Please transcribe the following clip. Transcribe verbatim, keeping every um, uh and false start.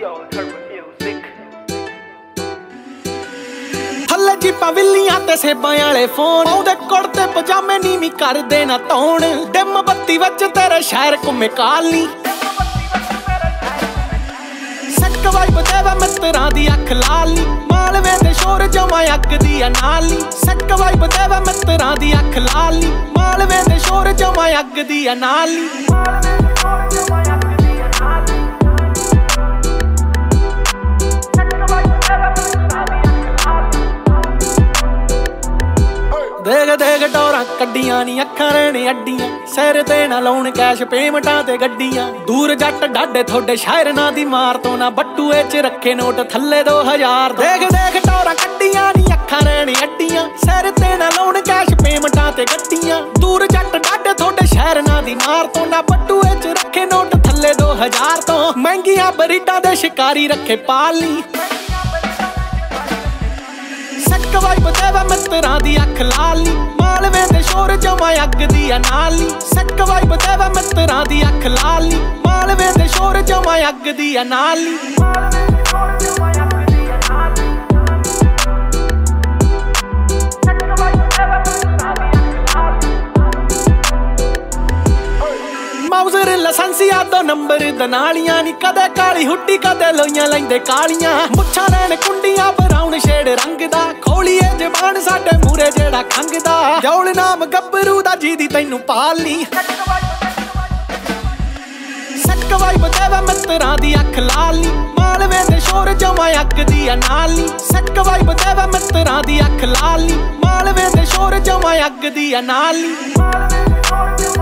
ਥੱਲੇ ਜੀਪਾਂ ਵਿੱਲੀਆਂ ਤੇ ਸੇਬਾਂ ਵਾਲੇ ਫੋਨ ਉਹਦੇ ਕੁੜਤੇ ਪਜਾਮੇ ਨੀਵੀਂ ਕਰਦੇ ਨਾ ਧੌਣ ਡਿਮ ਬੱਤੀ ਵਿੱਚ ਤੇਰੇ ਸ਼ਹਿਰ ਘੁੰਮੇ ਕਾਲੀ ਸੱਕ ਵਾਈਬ ਦੇਵਾ ਮਿੱਤਰਾਂ ਦੀ ਅੱਖ ਲਾਲੀ ਮਾਲਵੇ ਦੇ ਸ਼ੋਰ ਜਮਾ ਅੱਗ ਦੀ ਨਾਲੀ ਸੱਕ ਵਾਈਬ ਦੇਵਾ ਮਿੱਤਰਾਂ ਦੀ ਅੱਖ ਲਾਲੀ ਮਾਲਵੇ ਦੇ ਸ਼ੋਰ ਜਮਾ ਅੱਗ ਦੀ ਨਾਲੀ ਦੇਖ ਦੇਖ ਡੋਰਾਂ ਕੱਢੀਆਂ ਨੀ ਅੱਖਾਂ ਰਹਿਣੇ ਅੱਡੀਆਂ ਸਿਰ ਤੇ ਨਾ ਲਾਉਣ ਕੈਸ਼ ਪੇਮੈਂਟਾਂ ਤੇ ਗੱਡੀਆਂ ਦੂਰ ਜੱਟ ਡਾਡੇ ਤੁਹਾਡੇ ਸ਼ਾਇਰ ਨਾ ਦੀ ਮਾਰ ਤੋਂ ਨਾ ਬੱਟੂਏ ਚ ਰੱਖੇ ਨੋਟ ਥੱਲੇ ਦੋ ਹਜ਼ਾਰ ਦੇਖ ਦੇਖ ਡੋਰਾਂ ਕੱਢੀਆਂ ਨੀ ਅੱਖਾਂ ਰਹਿਣੇ ਅੱਡੀਆਂ ਸਿਰ ਤੇ ਨਾ ਲਾਉਣ ਕੈਸ਼ ਪੇਮੈਂਟਾਂ ਤੇ ਗੱਡੀਆਂ ਦੂਰ ਜੱਟ ਡਾਡੇ ਤੁਹਾਡੇ ਸ਼ਾਇਰ ਨਾ ਦੀ ਮਾਰ ਤੋਂ ਨਾ ਬੱਟੂਏ ਚ ਰੱਖੇ ਨੋਟ ਥੱਲੇ ਦੋ ਹਜ਼ਾਰ ਤੋਂ ਮਹਿੰਗੀਆਂ ਬਰੀਡਾਂ ਦੇ ਸ਼ਿਕਾਰੀ ਰੱਖੇ ਪਾਲੀ ਸੱਕ ਵਾਈਬ ਦੇਵਾ ਮਿੱਤਰਾਂ ਦੀ ਅੱਖ ਲਾਲੀ ਮਾਲਵੇ ਦੇ ਸ਼ੋਰ ਜਮਾ ਅੱਗ ਦੀ ਨਾਲੀ ਸੱਕ ਵਾਈਬ ਦੇਵਾ ਮਿੱਤਰਾਂ ਦੀ ਅੱਖ ਲਾਲੀ ਮਾਲਵੇ ਦੇ ਸ਼ੋਰ ਜਮਾ ਅੱਗ ਦੀ ਨਾਲੀ ਮਾਊਜ਼ਰ ਲਾਇਸੈਂਸੀਆ ਦੋ ਨੰਬਰ ਦਨਾਲੀਆਂ ਨੀ ਕਦੇ ਕਾਲੀ ਹੁੱਡੀ ਕਦੇ ਲੋਈਆਂ ਲੈਂਦੇ ਕਾਲੀਆਂ ਮੁੱਛਾਂ ਰਹਿਣ ਕੁੰਡੀਆਂ ਬਰਾਉਨ ਸ਼ੇਡ ਰੰਗ ਦਾ ਖੋਲੀਏ ਜ਼ਬਾਨ ਸਾਡੇ ਮੂਰੇ ਜਿਹੜਾ ਖੰਗਦਾ ਜੌਲ ਨਾਮ ਗੱਭਰੂ ਦਾ ਜਿਹਦੀ ਤੈਨੂੰ ਪਾਲੀ ਸੱਕ ਵਾਈਬ ਦੇਵਾ ਮਿੱਤਰਾਂ ਦੀ ਅੱਖ ਲਾਲੀ ਮਾਲਵੇ ਦੇ ਸ਼ੋਰ ਜਮਾ ਅੱਗ ਦੀ ਨਾਲੀ ਸੱਕ ਵਾਈਬ ਦੇਵਾ ਮਿੱਤਰਾਂ ਦੀ ਅੱਖ ਲਾਲੀ ਮਾਲਵੇ ਦੇ ਸ਼ੋਰ ਜਮਾ ਅੱਗ ਦੀ ਨਾਲੀ